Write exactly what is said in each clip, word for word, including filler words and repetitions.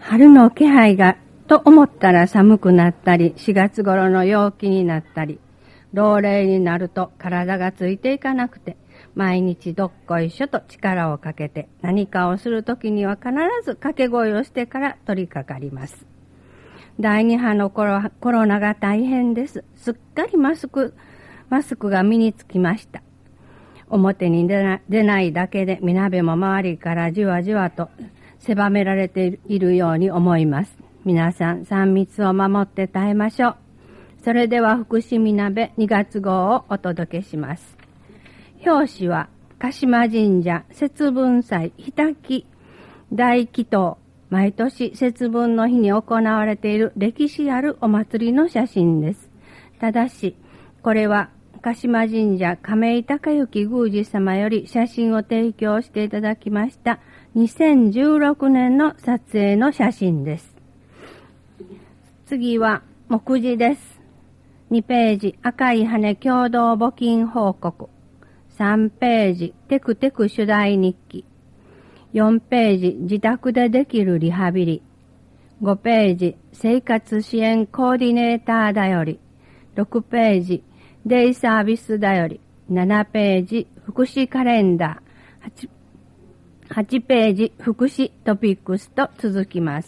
春の気配がと思ったら寒くなったり、しがつ頃の陽気になったり、老齢になると体がついていかなくて、毎日どっこいしょと力をかけて、何かをするときには必ず掛け声をしてから取り掛かります。第二波のコロ、コロナが大変です。すっかりマスク、マスクが身につきました。表に出な、出ないだけで、みなべも周りからじわじわと狭められているように思います。皆さん、さん密を守って耐えましょう。それでは、福祉みなべにがつ号をお届けします。表紙は、鹿島神社節分祭日滝大祈祷、毎年節分の日に行われている歴史あるお祭りの写真です。ただし、これは鹿島神社亀井孝之宮司様より写真を提供していただきましたにせんじゅうろくねんの撮影の写真です。次は目次です。にページ赤い羽共同募金報告。さんページテクテク取材日記。よんページ自宅でできるリハビリ。ごページ生活支援コーディネーターだより。ろくページデイサービスだより。ななページ福祉カレンダー。8, はちページ福祉トピックスと続きます。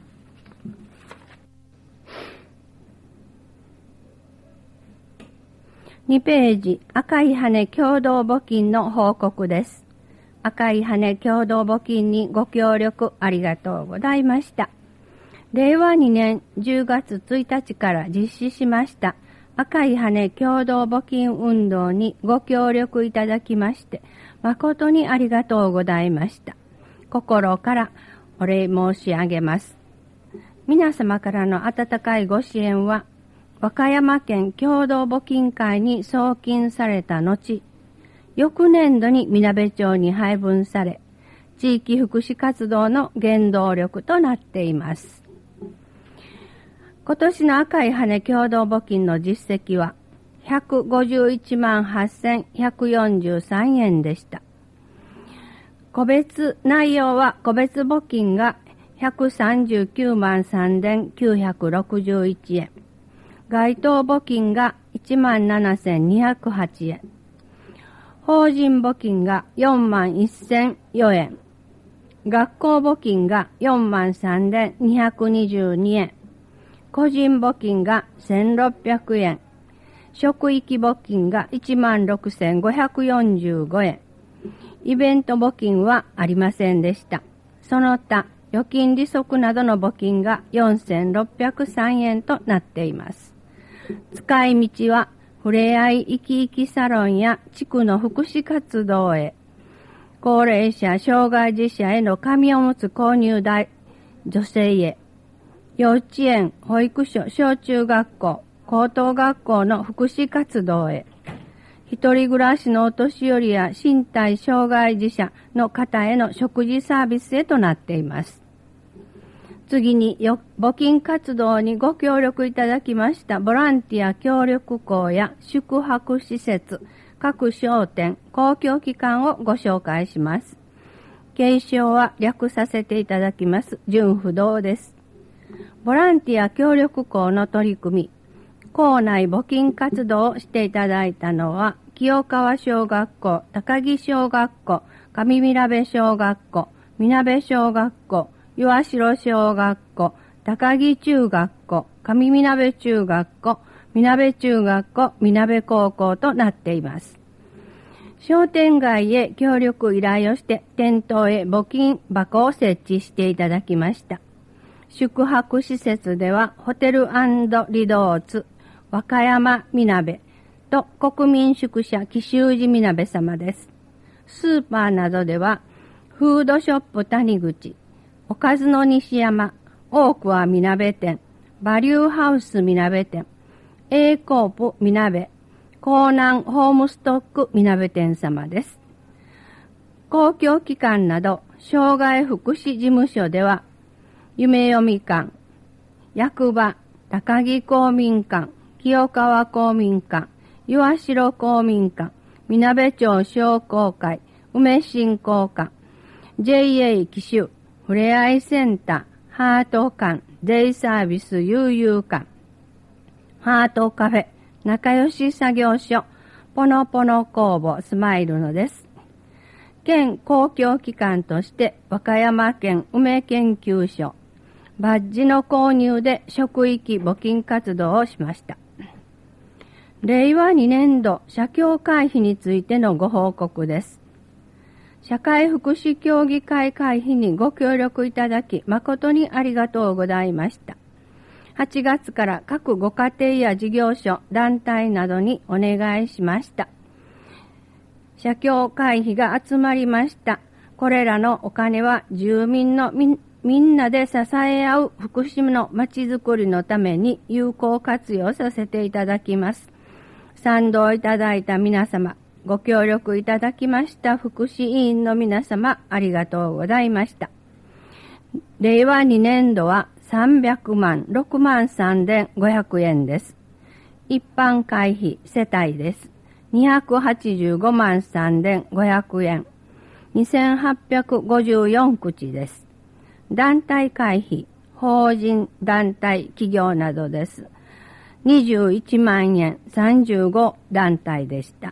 にページ赤い羽共同募金の報告です。赤い羽共同募金にご協力ありがとうございました。れいわにねんじゅうがつついたちから実施しました赤い羽共同募金運動にご協力いただきまして誠にありがとうございました。心からお礼申し上げます。皆様からの温かいご支援は和歌山県共同募金会に送金された後、翌年度にみなべ町に配分され、地域福祉活動の原動力となっています。今年の赤い羽共同募金の実績はひゃくごじゅういちまんはっせんひゃくよんじゅうさんえんでした。個別内容は個別募金がひゃくさんじゅうきゅうまんさんぜんきゅうひゃくろくじゅういちえん。該当募金が いちまんななせんにひゃくはちえん。法人募金が よんまんせんよえん。学校募金が よんまんさんぜんにひゃくにじゅうにえん。個人募金がせんろっぴゃくえん。職域募金が いちまんろくせんごひゃくよんじゅうごえん。イベント募金はありませんでした。その他、預金利息などの募金がよんせんろっぴゃくさんえんとなっています。使い道は、ふれあい生き生きサロンや地区の福祉活動へ、高齢者、障害児者への紙おむつ購入代、女性へ、幼稚園、保育所、小中学校、高等学校の福祉活動へ、一人暮らしのお年寄りや身体障害児者の方への食事サービスへとなっています。次に、募金活動にご協力いただきましたボランティア協力校や宿泊施設、各商店、公共機関をご紹介します。継承は略させていただきます。純不動です。ボランティア協力校の取り組み、校内募金活動をしていただいたのは、清川小学校、高木小学校、上みなべ小学校、みなべ小学校、岩城小学校、高木中学校、上みなべ中学校、みなべ中学校、みなべ高校となっています。商店街へ協力依頼をして店頭へ募金箱を設置していただきました。宿泊施設ではホテル&リドーツ和歌山みなべと国民宿舎紀州寺みなべ様です。スーパーなどではフードショップ谷口、おかずの西山、大桑みなべ店、バリューハウスみなべ店、A コープみなべ、江南ホームストックみなべ店様です。公共機関など、障害福祉事務所では、夢読み館、役場、高木公民館、清川公民館、岩城公民館、みなべ町商工会、梅新公館、ジェイエー 紀州、ふれあいセンター、 ハート館、デイサービス悠々館、ハートカフェ、仲良し作業所、ポノポノ工房スマイルのです。県公共機関として和歌山県梅研究所、バッジの購入で職域募金活動をしました。れいわにねんど社協会費についてのご報告です。社会福祉協議会会費にご協力いただき誠にありがとうございました。はちがつから各ご家庭や事業所、団体などにお願いしました。社協会費が集まりました。これらのお金は住民のみ、みんなで支え合う福祉のまちづくりのために有効活用させていただきます。賛同いただいた皆様、ご協力いただきました福祉委員の皆様、ありがとうございました。れいわにねんどはさんびゃくまんろくまんさんぜんごひゃくえんです。一般会費世帯です。にひゃくはちじゅうごまんさんぜんごひゃくえん。にせんはっぴゃくごじゅうよんくちです。団体会費、法人、団体、企業などです。にじゅういちまんえん、さんじゅうご団体でした。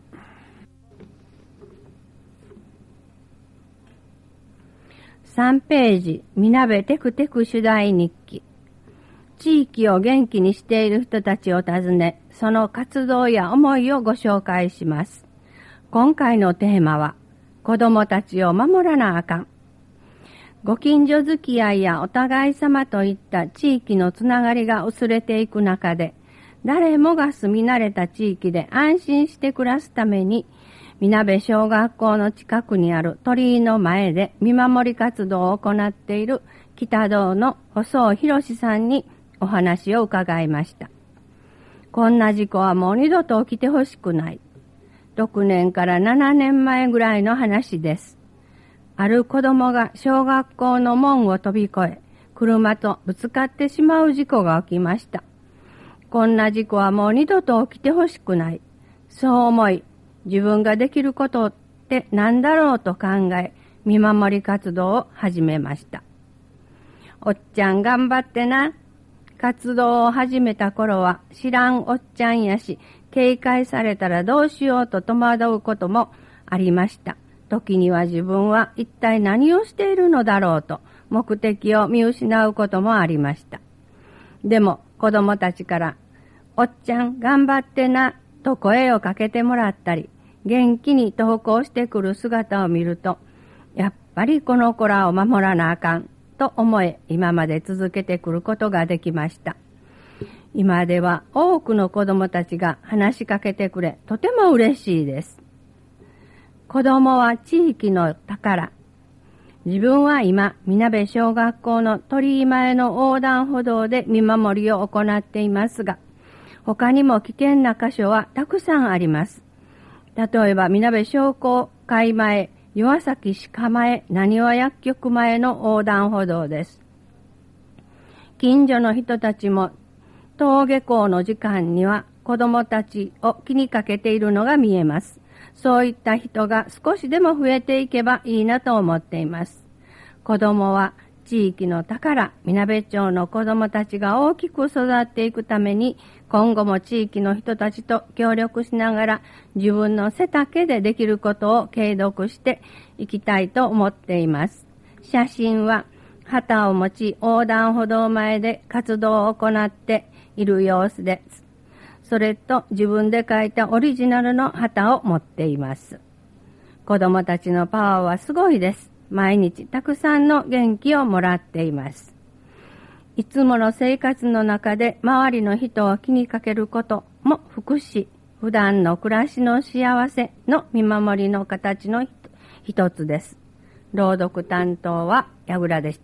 さんページ、みなべテクテク取材日記。地域を元気にしている人たちを訪ね、その活動や思いをご紹介します。今回のテーマは、子供たちを守らなあかん。ご近所付き合いやお互い様といった地域のつながりが薄れていく中で、誰もが住み慣れた地域で安心して暮らすために、みなべ小学校の近くにある鳥居の前で見守り活動を行っている北道の細尾博さんにお話を伺いました。こんな事故はもう二度と起きてほしくない。ろくねんからななねんまえぐらいの話です。ある子供が小学校の門を飛び越え、車とぶつかってしまう事故が起きました。こんな事故はもう二度と起きてほしくない。そう思い、自分ができることって何だろうと考え、見守り活動を始めました。おっちゃん頑張ってな。活動を始めた頃は知らんおっちゃんやし、警戒されたらどうしようと戸惑うこともありました。時には自分は一体何をしているのだろうと目的を見失うこともありました。でも子供たちからおっちゃん頑張ってなと声をかけてもらったり、元気に登校してくる姿を見ると、やっぱりこの子らを守らなあかんと思え、今まで続けてくることができました。今では多くの子供たちが話しかけてくれ、とても嬉しいです。子供は地域の宝。自分は今、みなべ小学校の鳥居前の横断歩道で見守りを行っていますが、他にも危険な箇所はたくさんあります。例えば、みなべ商工会前、岩崎鹿前、なにわ薬局前の横断歩道です。近所の人たちも、登下校の時間には子供たちを気にかけているのが見えます。そういった人が少しでも増えていけばいいなと思っています。子供は地域の宝、みなべ町の子供たちが大きく育っていくために、今後も地域の人たちと協力しながら自分の背丈でできることを継続していきたいと思っています。写真は旗を持ち横断歩道前で活動を行っている様子です。それと自分で描いたオリジナルの旗を持っています。子供たちのパワーはすごいです。毎日たくさんの元気をもらっています。いつもの生活の中で周りの人を気にかけることも福祉、普段の暮らしの幸せの見守りの形の一つです。朗読担当は矢倉でした。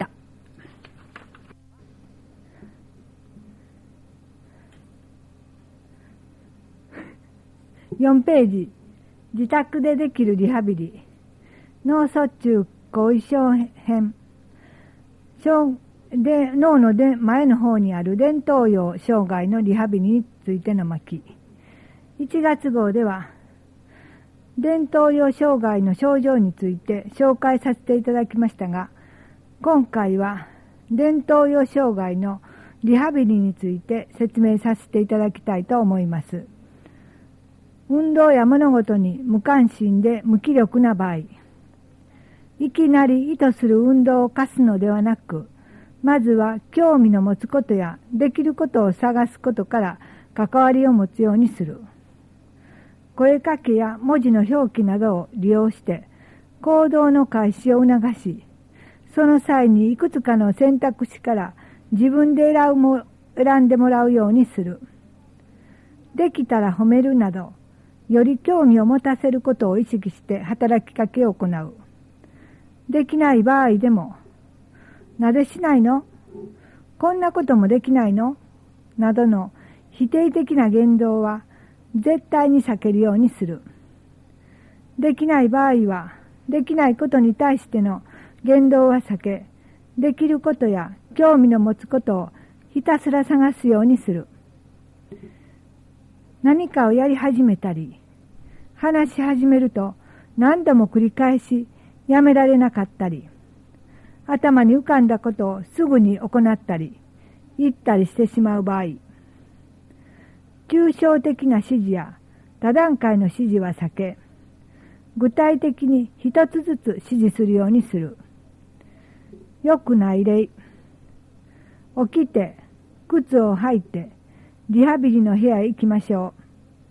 よんページ、自宅でできるリハビリ、脳卒中後遺症編、で脳ので前の方にある前頭葉障害のリハビリについての巻。いちがつ号では、前頭葉障害の症状について紹介させていただきましたが、今回は伝統様障害のリハビリについて説明させていただきたいと思います。運動や物事に無関心で無気力な場合、いきなり意図する運動を課すのではなく、まずは興味の持つことやできることを探すことから関わりを持つようにする。声かけや文字の表記などを利用して行動の開始を促し、その際にいくつかの選択肢から自分で選も選んでもらうようにする。できたら褒めるなど、より興味を持たせることを意識して働きかけを行う。できない場合でも、なぜしないの？こんなこともできないの？などの否定的な言動は絶対に避けるようにする。できない場合は、できないことに対しての言動は避け、できることや興味の持つことをひたすら探すようにする。何かをやり始めたり、話し始めると何度も繰り返しやめられなかったり、頭に浮かんだことをすぐに行ったり、言ったりしてしまう場合、抽象的な指示や多段階の指示は避け、具体的に一つずつ指示するようにする。良くない例。起きて、靴を履いて、リハビリの部屋へ行きましょ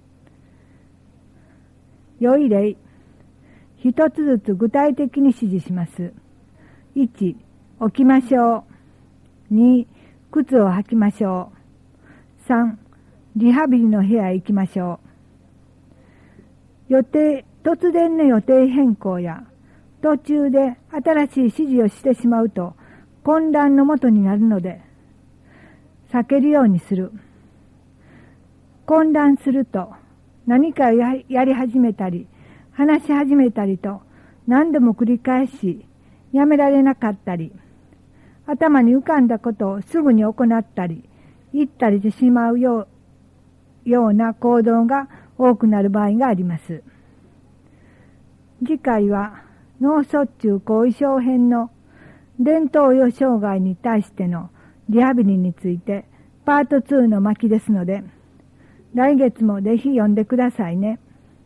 う。良い例。一つずつ具体的に指示します。いち、起きましょう。に、靴を履きましょう。さん、リハビリの部屋へ行きましょう。予定、突然の予定変更や途中で新しい指示をしてしまうと混乱のもとになるので、避けるようにする。混乱すると何かを や, やり始めたり話し始めたりと何度も繰り返しやめられなかったり、頭に浮かんだことをすぐに行ったり言ったりしてしまうよ う, ような行動が多くなる場合があります。次回は脳卒中後遺症編の伝統様障害に対してのリハビリについてパートツーの巻ですので、来月もぜひ読んでくださいね。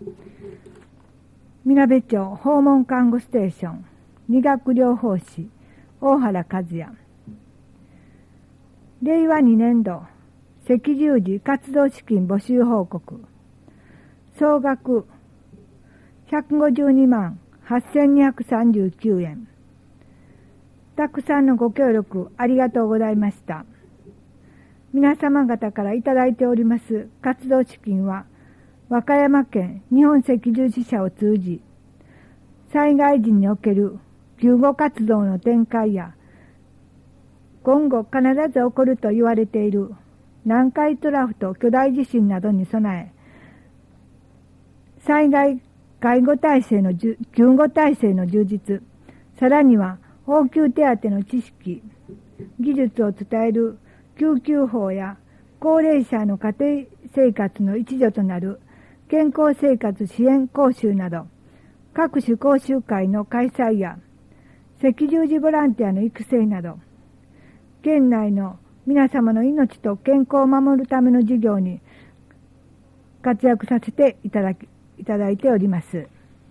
みなべ町訪問看護ステーション理学療法士大原和也。れいわにねんど赤十字活動資金募集報告。総額ひゃくごじゅうにまんはっせんにひゃくさんじゅうきゅうえん。たくさんのご協力ありがとうございました。皆様方からいただいております活動資金は、和歌山県日本赤十字社を通じ、災害時における救護活動の展開や、今後必ず起こると言われている南海トラフと巨大地震などに備え、災害介護体制の救護体制の充実、さらには応急手当の知識、技術を伝える救急法や高齢者の家庭生活の一助となる健康生活支援講習など、各種講習会の開催や赤十字ボランティアの育成など、県内の皆様の命と健康を守るための事業に活躍させていただきいただいております。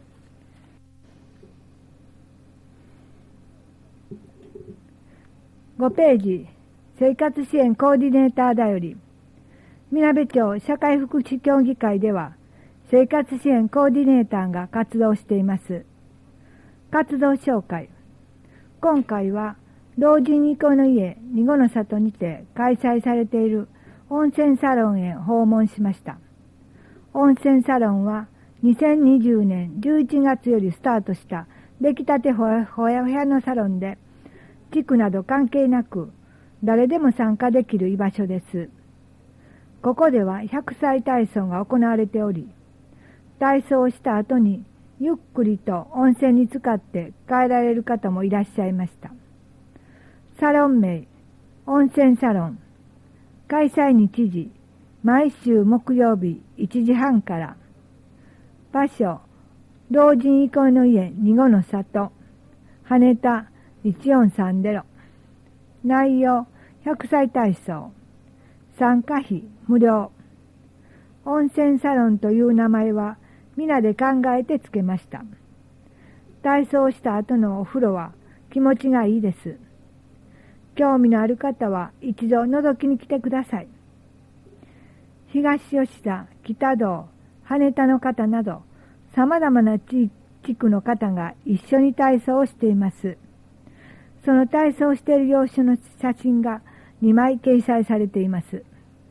ごページ、生活支援コーディネーターだより、みなべ町社会福祉協議会では、生活支援コーディネーターが活動しています。活動紹介。今回は、老人憩いの家にごの里にて開催されている温泉サロンへ訪問しました。温泉サロンは、にせんにじゅうねんじゅういちがつよりスタートした出来たてほやほやのサロンで、地区など関係なく誰でも参加できる居場所です。ここではひゃくさい体操が行われており、体操をした後にゆっくりと温泉に浸かって帰られる方もいらっしゃいました。サロン名、温泉サロン。開催日時、毎週木曜日いちじはんから。場所、老人憩いの家にごの里、羽田いちよんさんゼロ。 内容ひゃくさい体操。参加費無料。温泉サロンという名前は皆で考えてつけました。体操した後のお風呂は気持ちがいいです。興味のある方は一度覗きに来てください。東吉田、北道、羽田の方など様々な地区の方が一緒に体操をしています。その体操している様子の写真がにまい掲載されています。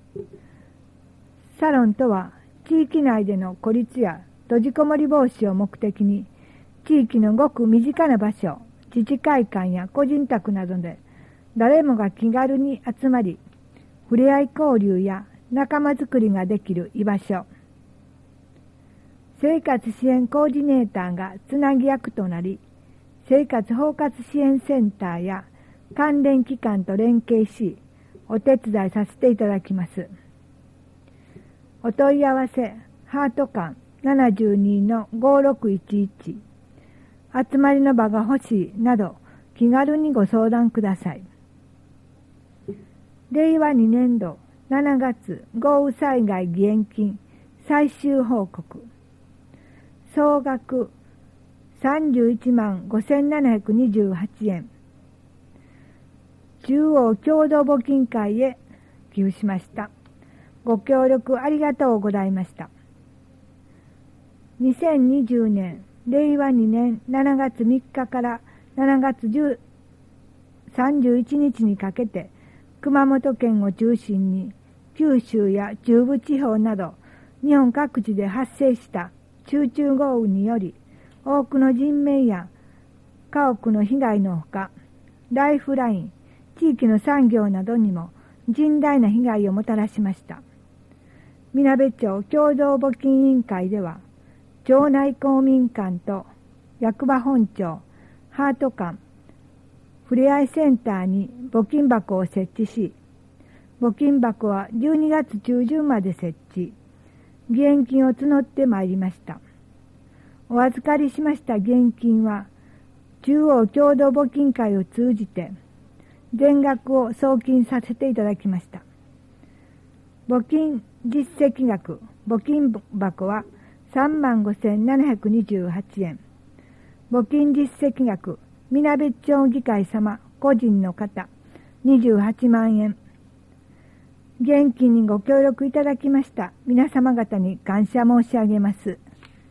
サロンとは地域内での孤立や閉じこもり防止を目的に地域のごく身近な場所、自治会館や個人宅などで誰もが気軽に集まり、触れ合い交流や仲間づくりができる居場所。生活支援コーディネーターがつなぎ役となり、生活包括支援センターや関連機関と連携し、お手伝いさせていただきます。お問い合わせ、ハート館 ななじゅうにのごろくいちいち、集まりの場が欲しいなど、気軽にご相談ください。れいわにねんどしちがつ豪雨災害義援金最終報告。総額さんじゅういちまんごせんななひゃくにじゅうはちえん。中央共同募金会へ寄付しました。ご協力ありがとうございました。にせんにじゅうねん、れいわにねんしちがつみっかからしちがつさんじゅういちにちにかけて、熊本県を中心に九州や中部地方など日本各地で発生した集中豪雨により多くの人命や家屋の被害のほか、ライフライン、地域の産業などにも甚大な被害をもたらしました。みなべ町共同募金委員会では、町内公民館と役場本庁、ハート館、ふれあいセンターに募金箱を設置し、募金箱はじゅうにがつちゅうじゅんまで設置、義援金を募ってまいりました。お預かりしました現金は、中央共同募金会を通じて、全額を送金させていただきました。募金実績額、募金箱はさんまんごせんななひゃくにじゅうはちえん。募金実績額、みなべ町議会様、個人の方、にじゅうはちまんえん。現金にご協力いただきました皆様方に感謝申し上げます。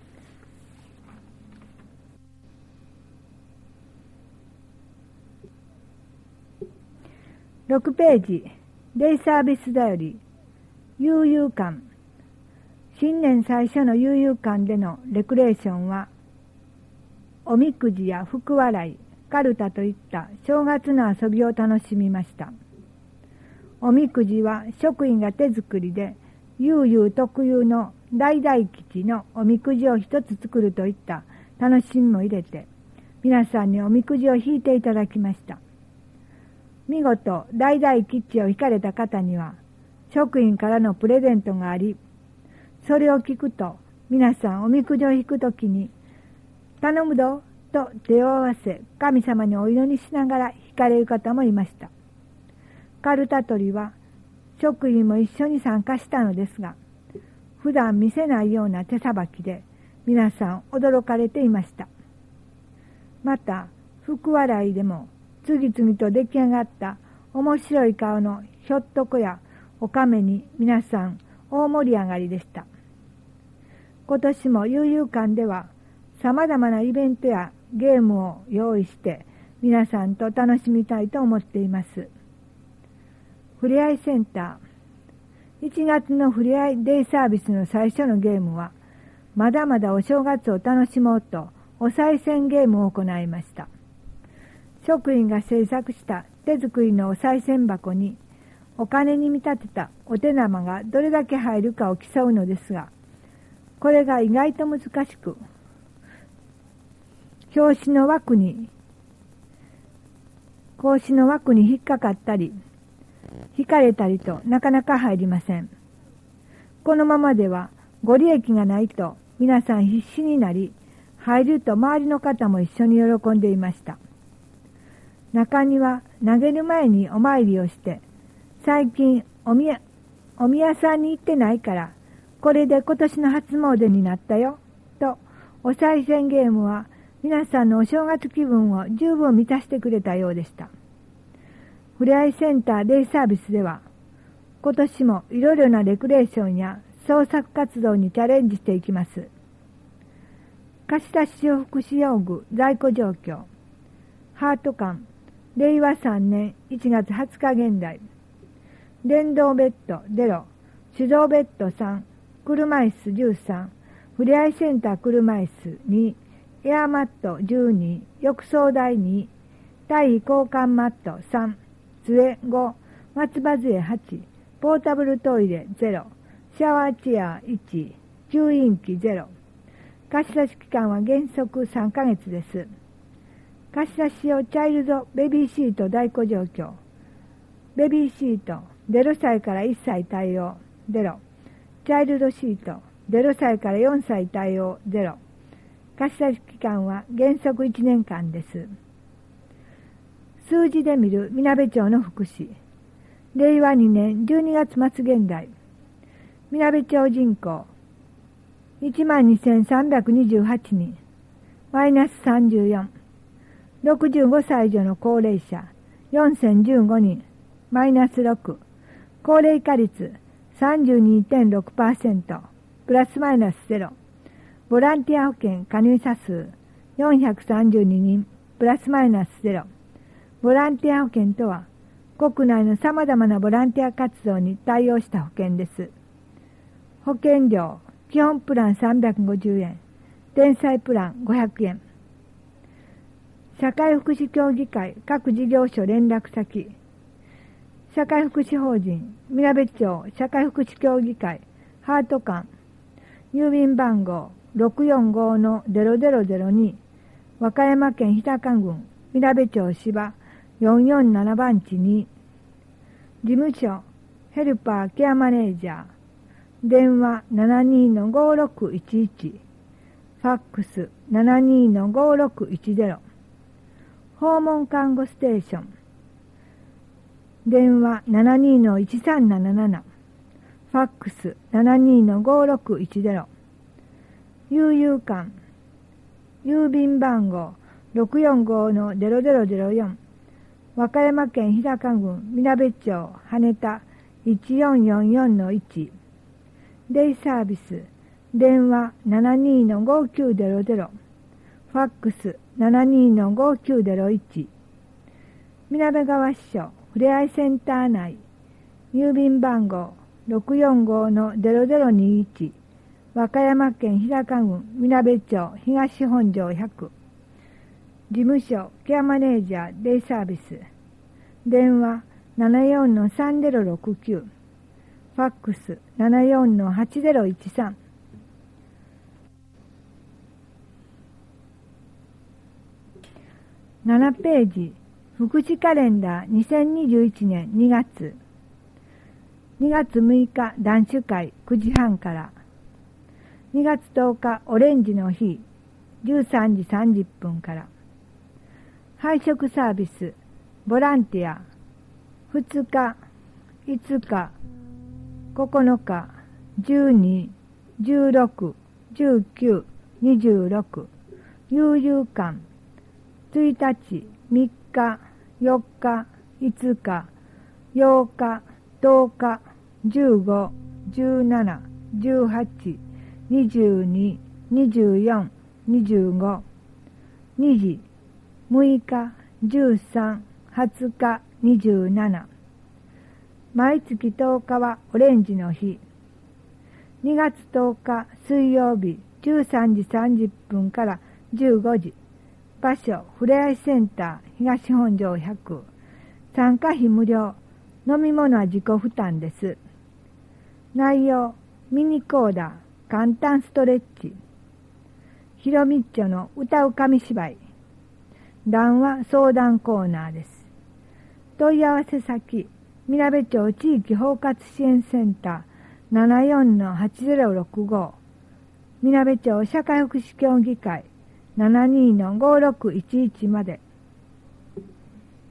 ろくページ、デイサービスだより、悠々館。新年最初の悠々館でのレクレーションは、おみくじや福笑い、カルタといった正月の遊びを楽しみました。おみくじは職員が手作りで、悠々特有の大大吉のおみくじを一つ作るといった楽しみも入れて、皆さんにおみくじを引いていただきました。見事大大吉を引かれた方には職員からのプレゼントがあり、それを聞くと皆さんおみくじを引くときに頼むぞと手を合わせ神様にお祈りしながら引かれる方もいました。カルタ取りは職員も一緒に参加したのですが、普段見せないような手さばきで皆さん驚かれていました。また福笑いでも次々と出来上がった面白い顔のひょっとこやおかめに皆さん大盛り上がりでした。今年も悠々館では様々なイベントやゲームを用意して皆さんと楽しみたいと思っています。ふれあいセンター。いちがつのふれあいデイサービスの最初のゲームはまだまだお正月を楽しもうとお賽銭ゲームを行いました。職員が制作した手作りのお賽銭箱にお金に見立てたお手玉がどれだけ入るかを競うのですが、これが意外と難しく、表紙の枠に、格子の枠に引っかかったり、引かれたりとなかなか入りません。このままではご利益がないと皆さん必死になり、入ると周りの方も一緒に喜んでいました。 中には投げる前にお参りをして、最近お宮、お宮さんに行ってないから、これで今年の初詣になったよ、と、お賽銭ゲームは皆さんのお正月気分を十分満たしてくれたようでした。ふれあいセンターデイサービスでは、今年もいろいろなレクレーションや創作活動にチャレンジしていきます。貸し出し用福祉用具在庫状況、ハート館、れいわさんねんいちがつはつか現在、電動ベッドゼロ、手動ベッドさん、車椅子じゅうさん、ふれあいセンター車椅子に、エアマットじゅうに、浴槽台に、体位交換マットさん、杖ご、松葉杖はち、ポータブルトイレゼロ、シャワーチェアいち、吸引機ゼロ。貸し出し期間は原則さんかげつです。貸し出し用チャイルドベビーシート在庫状況。ベビーシートゼロさいからいっさい対応ゼロ。チャイルドシートゼロさいからよんさい対応ゼロ。貸し出し期間は原則いちねんかんです。数字で見るみなべ町の福祉。れいわにねんじゅうにがつ末現在。みなべ町人口いちまんにせんさんびゃくにじゅうはちにん、マイナスさんじゅうよん。ろくじゅうごさい以上の高齢者よんせんじゅうごにん、マイナスろく。高齢化率 さんじゅうにてんろくパーセント、プラスマイナスゼロ。ボランティア保険加入者数よんひゃくさんじゅうににん、プラスマイナスゼロ。ボランティア保険とは、国内の様々なボランティア活動に対応した保険です。保険料、基本プランさんびゃくごじゅうえん、天才プランごひゃくえん。社会福祉協議会各事業所連絡先。社会福祉法人みなべ町社会福祉協議会ハート館、郵便番号 ろくよんごのゼロゼロゼロに、和歌山県日高郡みなべ町芝よんよんななばんちに、事務所ヘルパーケアマネージャー、電話 ななにのごろくいちいち、ファックス ななにのごろくいちゼロ、訪問看護ステーション、電話 ななにのいちさんなななな、ファックス ななにのごろくいちゼロ、悠々館、郵便番号 ろくよんごのゼロゼロゼロよん、和歌山県日高郡みなべ町羽田いちよんよんよんのいち、デイサービス、電話 ななにのごきゅうゼロゼロ、ファックス ななにのごきゅうゼロいち、みなべ川支所ふれあいセンター内、郵便番号 ろくよんごのゼロゼロにいち、和歌山県日高郡みなべ町東本庄ひゃく、事務所ケアマネージャーデイサービス、電話 ななよんのさんゼロろくきゅう、ファックス ななよんのはちゼロいちさん。ななページ、福祉カレンダーにせんにじゅういちねんにがつ。にがつむいか男子会くじはんから。にがつとおかオレンジの日じゅうさんじさんじゅっぷんから。配食サービス、ボランティア、ふつか、いつか、ここのか、じゅうに、じゅうろく、じゅうきゅう、にじゅうろく、悠々館、ついたち、みっか、よっか、いつか、ようか、とおか、じゅうご、じゅうなな、じゅうはち、にじゅうに、にじゅうよん、にじゅうご、にじ、むいか、じゅうさん、はつか、にじゅうなな。毎月とおかはオレンジの日。にがつとおか水曜日じゅうさんじさんじゅっぷんからじゅうごじ。場所ふれあいセンター東本庄ひゃく。参加費無料。飲み物は自己負担です。内容ミニコーダー簡単ストレッチ。ひろみっちょの歌う紙芝居。談話相談コーナーです。問い合わせ先みなべ町地域包括支援センター ななよんのはちゼロろくご、みなべ町社会福祉協議会 ななにのごろくいちいち まで。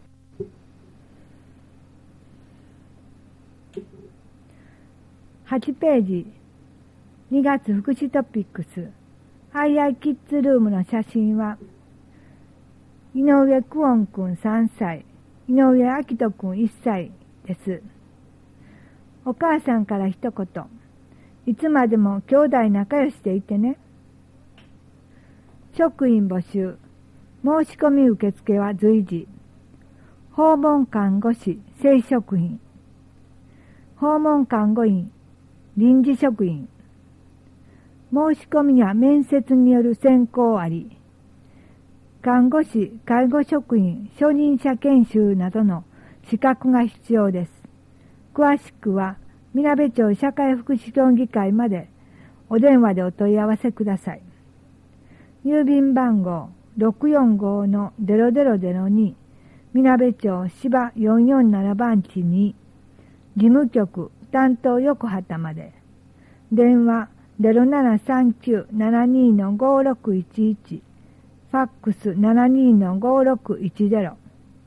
はちページ、にがつ福祉トピックス、アイアイキッズルームの写真は、井上久音くんさんさい、井上明人くんいっさいです。お母さんから一言、いつまでも兄弟仲良しでいてね。職員募集、申し込み受付は随時。訪問看護師、正職員。訪問看護員、臨時職員。申し込みや面接による選考あり。看護師、介護職員、初任者研修などの資格が必要です。詳しくは、みなべ町社会福祉協議会までお電話でお問い合わせください。郵便番号 ろくよんごのゼロゼロゼロに みなべ町芝よんよんなな番地に事務局担当横畑まで。電話 ゼロななさんきゅう ななにのごろくいちいち、ファックス ななにのごろくいちゼロ。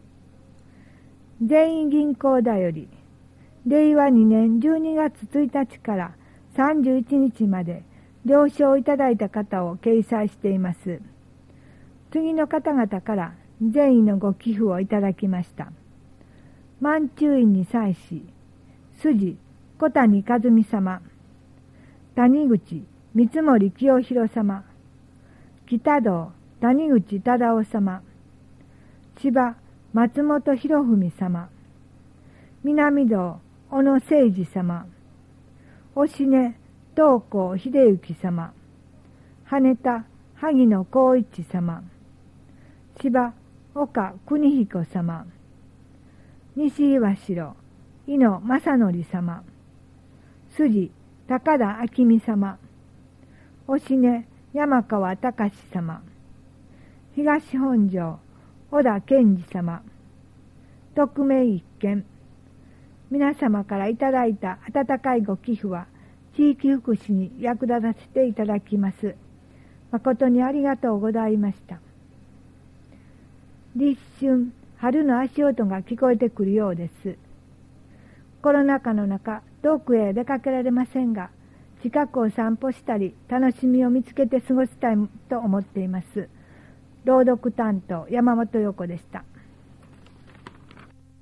全員銀行だより、れいわにねんじゅうにがつついたちからさんじゅういちにちまで了承いただいた方を掲載しています。次の方々から善意のご寄付をいただきました。満中院に際し、筋小谷和美様、谷口三森清弘様、北道谷口忠夫様、千葉松本博文様、南道小野誠二様、押根東光秀幸様、羽田萩野光一様、千葉岡邦彦様、西岩城井野正則様、筋高田明美様、押根山川隆様、東本庄小田健二様、匿名一件。皆様からいただいた温かいご寄付は地域福祉に役立たせていただきます。誠にありがとうございました。立春、春の足音が聞こえてくるようです。コロナ禍の中、遠くへ出かけられませんが、近くを散歩したり、楽しみを見つけて過ごしたいと思っています。朗読担当、山本陽子でした。